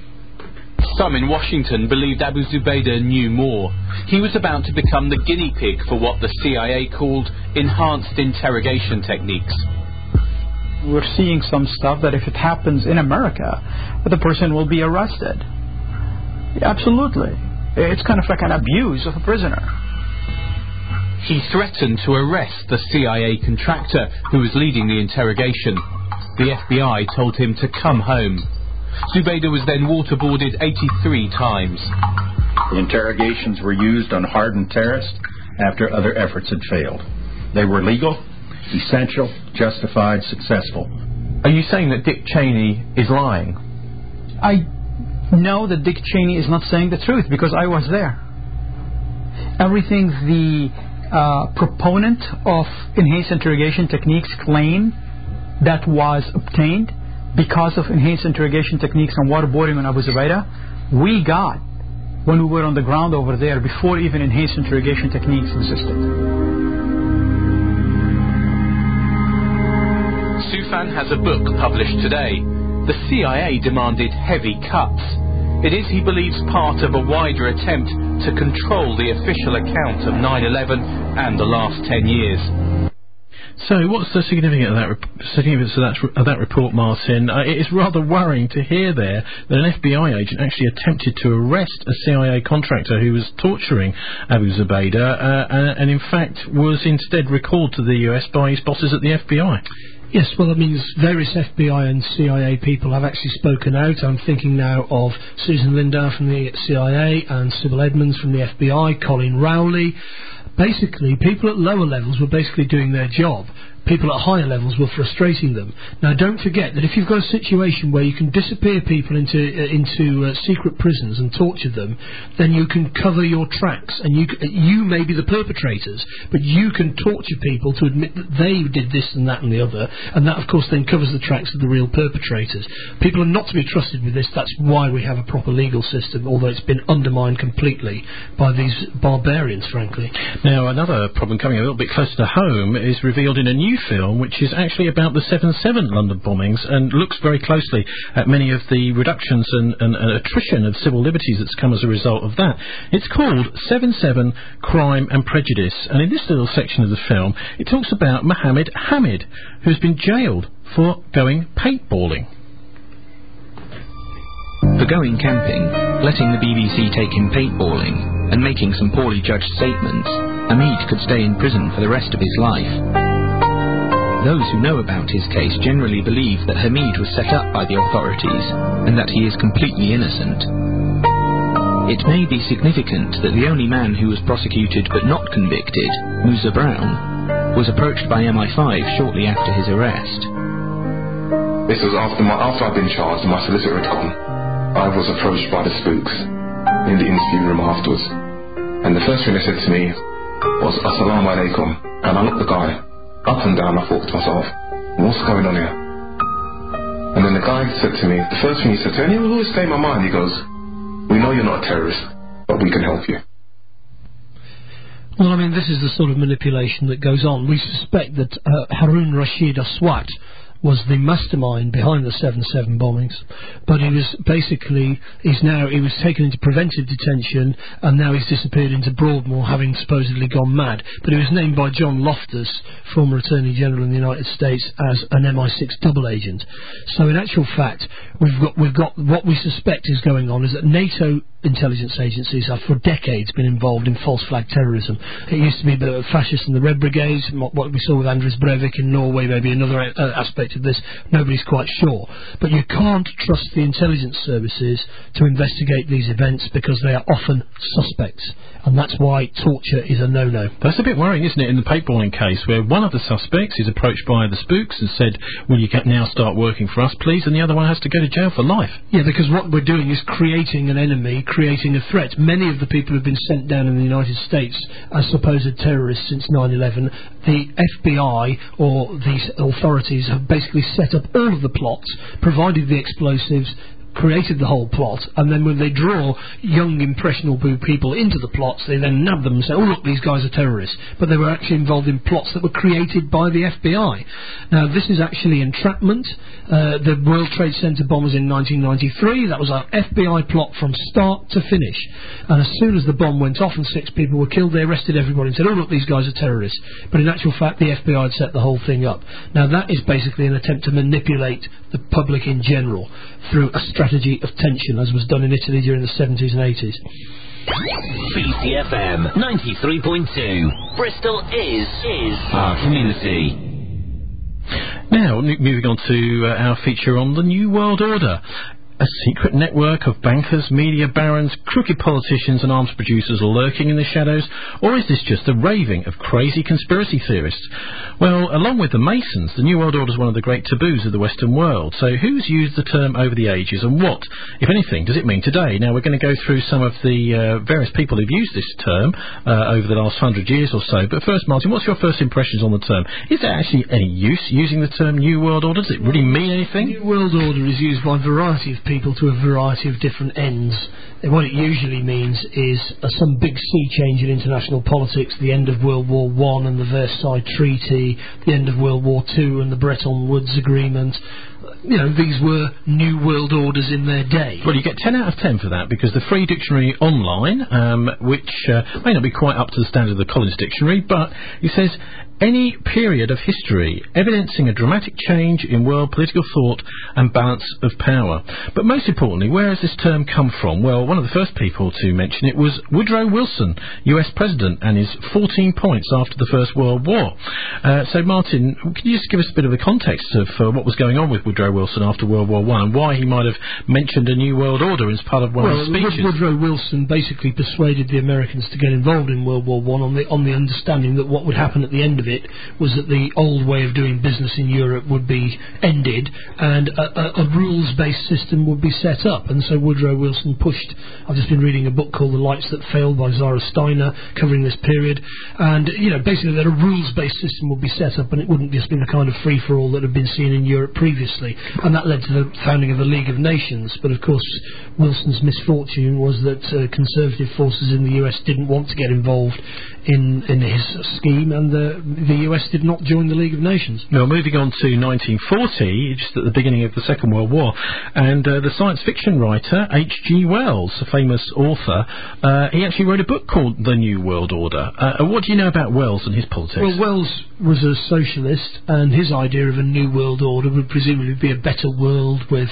Some in Washington believed Abu Zubaydah knew more. He was about to become the guinea pig for what the CIA called enhanced interrogation techniques. We're seeing some stuff that if it happens in America, the person will be arrested. Absolutely. It's kind of like an abuse of a prisoner. He threatened to arrest the CIA contractor who was leading the interrogation. The FBI told him to come home. Zubaydah was then waterboarded 83 times. The interrogations were used on hardened terrorists after other efforts had failed. They were legal, essential, justified, successful. Are you saying that Dick Cheney is lying? I know that Dick Cheney is not saying the truth because I was there. Everything the proponent of enhanced interrogation techniques claim that was obtained because of enhanced interrogation techniques and waterboarding on Abu Zubaydah, we got when we were on the ground over there before even enhanced interrogation techniques existed. Soufan has a book published today. The CIA demanded heavy cuts. It is, he believes, part of a wider attempt to control the official account of 9/11 and the last 10 years. So, what's the significance of that report, Martin? It is rather worrying to hear there that an FBI agent actually attempted to arrest a CIA contractor who was torturing Abu Zubaydah, and in fact was instead recalled to the US by his bosses at the FBI. Yes, well, that means various FBI and CIA people have actually spoken out. I'm thinking now of Susan Lindau from the CIA and Sybil Edmonds from the FBI, Colin Rowley. Basically, people at lower levels were basically doing their job. People at higher levels were frustrating them. Now, don't forget that if you've got a situation where you can disappear people into secret prisons and torture them, then you can cover your tracks, and you may be the perpetrators, but you can torture people to admit that they did this and that and the other, and that, of course, then covers the tracks of the real perpetrators. People are not to be trusted with this. That's why we have a proper legal system, although it's been undermined completely by these barbarians, frankly. Now, another problem coming a little bit closer to home is revealed in a new film which is actually about the 7/7 London bombings and looks very closely at many of the reductions and attrition of civil liberties that's come as a result of that. It's called 7/7 Crime and Prejudice, and in this little section of the film it talks about Mohammed Hamid, who's been jailed for going paintballing. For going camping, letting the BBC take him paintballing, and making some poorly judged statements, Hamid could stay in prison for the rest of his life. Those who know about his case generally believe that Hamid was set up by the authorities and that he is completely innocent. It may be significant that the only man who was prosecuted but not convicted, Musa Brown, was approached by MI5 shortly after his arrest. This was after I'd been charged and my solicitor had gone. I was approached by the spooks in the interview room afterwards, and the first thing they said to me was "Assalamu alaikum," and I looked the guy up and down. I thought to myself, what's going on here? And then the guy said to me, the first thing he said to me, and it will always stay in my mind, he goes, "We know you're not a terrorist, but we can help you." Well, I mean, this is the sort of manipulation that goes on. We suspect that Harun Rashid Aswat was the mastermind behind the 7/7 bombings, but he was taken into preventive detention, and now he's disappeared into Broadmoor, having supposedly gone mad. But he was named by John Loftus, former Attorney General in the United States, as an MI6 double agent. So in actual fact, we've got what we suspect is going on is that NATO intelligence agencies have for decades been involved in false flag terrorism. It used to be the fascists and the Red Brigades, what we saw with Anders Breivik in Norway, maybe another aspect of this, nobody's quite sure. But you can't trust the intelligence services to investigate these events because they are often suspects, and that's why torture is a no-no. That's a bit worrying, isn't it, in the paintballing case, where one of the suspects is approached by the spooks and said, "Will you now start working for us, please?" and the other one has to go to jail for life. Yeah, because what we're doing is creating an enemy, creating a threat. Many of the people who've been sent down in the United States as supposed terrorists since 9/11, the FBI or these authorities have basically set up all of the plots, provided the explosives, created the whole plot, and then when they draw young, impressionable people into the plots, they then nab them and say, "Oh, look, these guys are terrorists." But they were actually involved in plots that were created by the FBI. Now, this is actually entrapment. The World Trade Center bombers in 1993, that was an FBI plot from start to finish. And as soon as the bomb went off and 6 people were killed, they arrested everybody and said, "Oh, look, these guys are terrorists." But in actual fact, the FBI had set the whole thing up. Now, that is basically an attempt to manipulate the public in general through a strategy of tension, as was done in Italy during the 70s and 80s. BCFM 93.2. Bristol is our community. Now, moving on to our feature on the New World Order. A secret network of bankers, media barons, crooked politicians and arms producers lurking in the shadows? Or is this just the raving of crazy conspiracy theorists? Well, along with the Masons, the New World Order is one of the great taboos of the Western world. So who's used the term over the ages, and what, if anything, does it mean today? Now, we're going to go through some of the various people who've used this term over the last 100 years or so. But first, Martin, what's your first impressions on the term? Is there actually any use using the term New World Order? Does it really mean anything? New World Order is used by a variety of people to a variety of different ends. And what it usually means is some big sea change in international politics, the end of World War I and the Versailles Treaty, the end of World War II and the Bretton Woods Agreement. these were new world orders in their day. Well, you get 10 out of 10 for that, because the Free Dictionary Online, which may not be quite up to the standard of the Collins Dictionary, but it says, any period of history evidencing a dramatic change in world political thought and balance of power. But most importantly, where has this term come from? Well, one of the first people to mention it was Woodrow Wilson, US President, and his 14 points after the First World War. So, Martin, can you just give us a bit of the context of what was going on with Woodrow Wilson after World War I, and why he might have mentioned a New World Order as part of one of his speeches? Woodrow Wilson basically persuaded the Americans to get involved in World War I on the understanding that what would happen at the end of it was that the old way of doing business in Europe would be ended and a rules-based system would be set up. And so Woodrow Wilson pushed. I've just been reading a book called The Lights That Failed by Zara Steiner, covering this period. And, basically that a rules-based system would be set up and it wouldn't just be the kind of free-for-all that had been seen in Europe previously. And that led to the founding of the League of Nations. But, of course, Wilson's misfortune was that conservative forces in the US didn't want to get involved in his scheme, and the US did not join the League of Nations. Now, moving on to 1940, just at the beginning of the Second World War, and the science fiction writer H.G. Wells, a famous author, he actually wrote a book called The New World Order. What do you know about Wells and his politics? Well, Wells was a socialist, and his idea of a new world order would presumably be a better world with,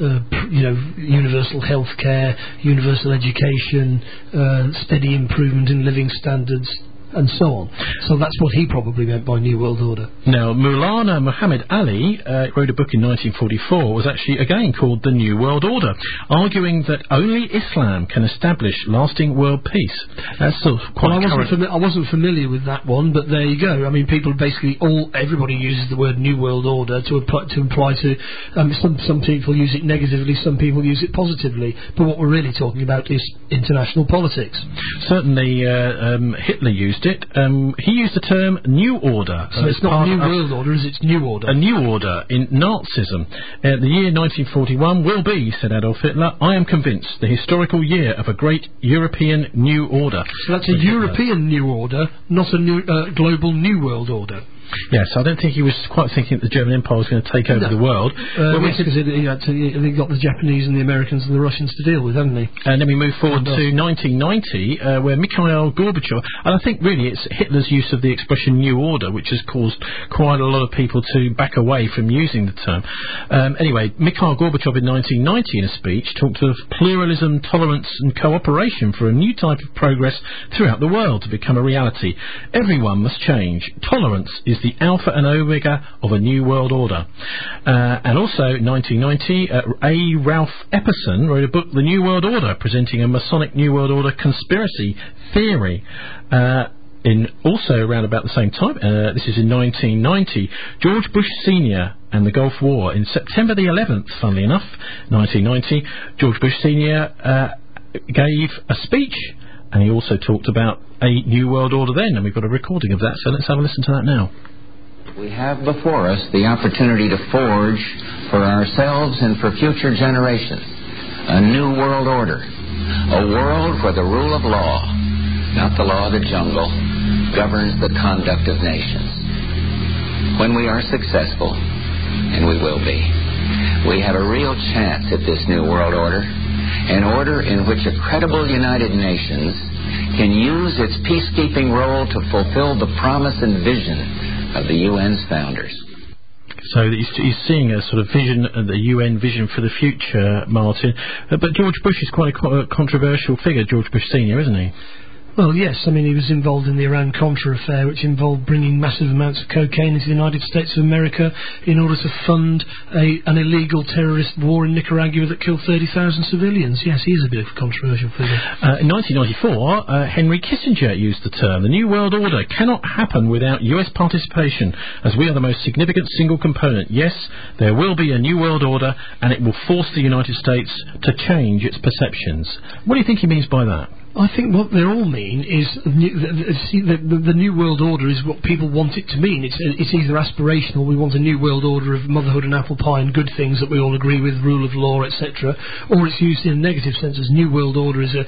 universal health care, universal education, steady improvement in living standards, and so on. So that's what he probably meant by New World Order. Now, Maulana Muhammad Ali wrote a book in 1944, was actually again called The New World Order, arguing that only Islam can establish lasting world peace. That's sort of quite I wasn't familiar with that one, but there you go. I mean, people basically, everybody uses the word New World Order to imply to, some people use it negatively, some people use it positively, but what we're really talking about is international politics. Certainly, Hitler used it. He used the term New Order. So it's not New World Order, is it New Order? A new order in Nazism. The year 1941 will be, said Adolf Hitler, I am convinced, the historical year of a great European New Order. So that's a European New Order, not a new global New World Order. Yes, I don't think he was quite thinking that the German Empire was going to take over the world. Because he got the Japanese and the Americans and the Russians to deal with, haven't he? And then we move forward to 1990, where Mikhail Gorbachev, and I think really it's Hitler's use of the expression New Order, which has caused quite a lot of people to back away from using the term. Anyway, Mikhail Gorbachev in 1990 in a speech talked of pluralism, tolerance and cooperation for a new type of progress throughout the world to become a reality. Everyone must change. Tolerance is the alpha and omega of a new world order. And also, 1990, A. Ralph Epperson wrote a book, The New World Order, presenting a Masonic New World Order conspiracy theory. Also around about the same time, this is in 1990, George Bush Sr. and the Gulf War. In September the 11th, funnily enough, 1990, George Bush Sr. Gave a speech, and he also talked about a new world order then, and we've got a recording of that, so let's have a listen to that now. We have before us the opportunity to forge for ourselves and for future generations a new world order, a world where the rule of law, not the law of the jungle, governs the conduct of nations. When we are successful, and we will be, we have a real chance at this new world order, an order in which a credible United Nations can use its peacekeeping role to fulfill the promise and vision of the UN's founders. So he's seeing a sort of vision, the UN vision for the future, Martin. But George Bush is quite a controversial figure, George Bush Sr., isn't he? Well, yes. I mean, he was involved in the Iran-Contra affair, which involved bringing massive amounts of cocaine into the United States of America in order to fund an illegal terrorist war in Nicaragua that killed 30,000 civilians. Yes, he is a bit of a controversial figure. In 1994, Henry Kissinger used the term, the New World Order cannot happen without US participation, as we are the most significant single component. Yes, there will be a New World Order, and it will force the United States to change its perceptions. What do you think he means by that? I think what they all mean is the New World Order is what people want it to mean. It's either aspirational, we want a New World Order of motherhood and apple pie and good things that we all agree with, rule of law, etc., or it's used in a negative sense as New World Order is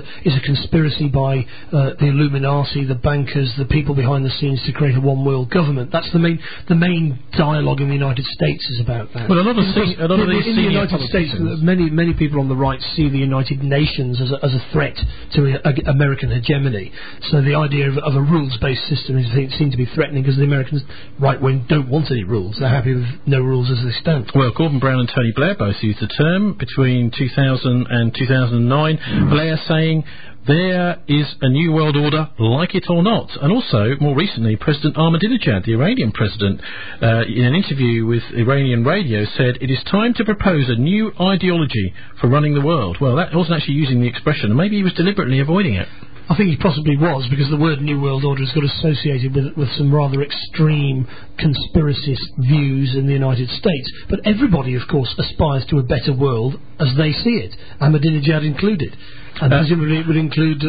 a conspiracy by the Illuminati, the bankers, the people behind the scenes to create a one world government. That's the main dialogue in the United States is about that. Well, in the United States, many people on the right see the United Nations as a threat to American hegemony. So the idea of a rules-based system is seen to be threatening because the Americans right wing don't want any rules. They're happy with no rules as they stand. Well, Gordon Brown and Tony Blair both used the term between 2000 and 2009. Blair saying there is a new world order, like it or not. And also, more recently, President Ahmadinejad, the Iranian president, in an interview with Iranian radio, said, "It is time to propose a new ideology for running the world." Well, that wasn't actually using the expression, and maybe he was deliberately avoiding it. I think he possibly was, because the word New World Order has got associated with some rather extreme conspiracist views in the United States. But everybody, of course, aspires to a better world as they see it, Ahmadinejad included. And presumably it would include,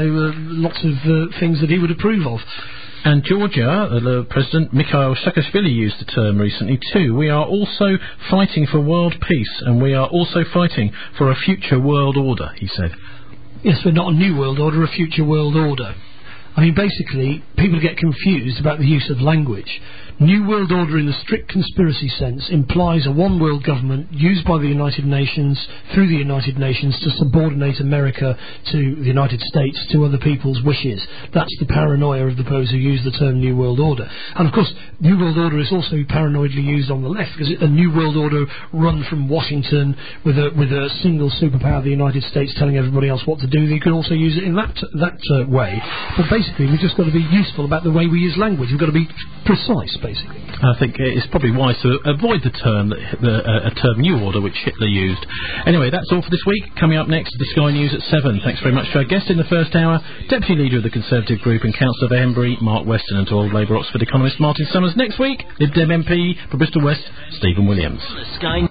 lots of things that he would approve of. And Georgia, the President Mikhail Saakashvili used the term recently too. We are also fighting for world peace, and we are also fighting for a future world order, he said. Yes, we're not a new world order, a future world order. I mean, basically, people get confused about the use of language. New World Order in the strict conspiracy sense implies a one-world government used by the United Nations, through the United Nations, to subordinate America to the United States, to other people's wishes. That's the paranoia of those who use the term New World Order. And of course, New World Order is also paranoidly used on the left, because a New World Order run from Washington with a single superpower, the United States, telling everybody else what to do. You can also use it in that way. But basically, we've just got to be useful about the way we use language. We've got to be precise, basically. I think it's probably wise to avoid the term New Order, which Hitler used. Anyway, that's all for this week. Coming up next, the Sky News at 7. Thanks very much to our guest in the first hour, Deputy Leader of the Conservative Group and Councillor for Henbury, Mark Weston, and to Old Labour Oxford economist Martin Summers. Next week, Lib Dem MP for Bristol West, Stephen Williams.